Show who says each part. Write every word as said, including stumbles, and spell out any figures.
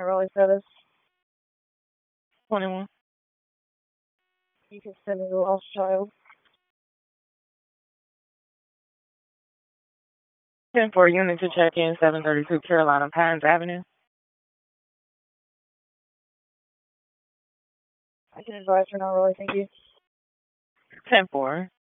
Speaker 1: Raleigh status.
Speaker 2: twenty-one.
Speaker 1: You can send me the lost child.
Speaker 2: ten four unit to check in, seven thirty-two Carolina Pines Avenue.
Speaker 1: I can advise her now, Raleigh. Thank you.
Speaker 2: ten four.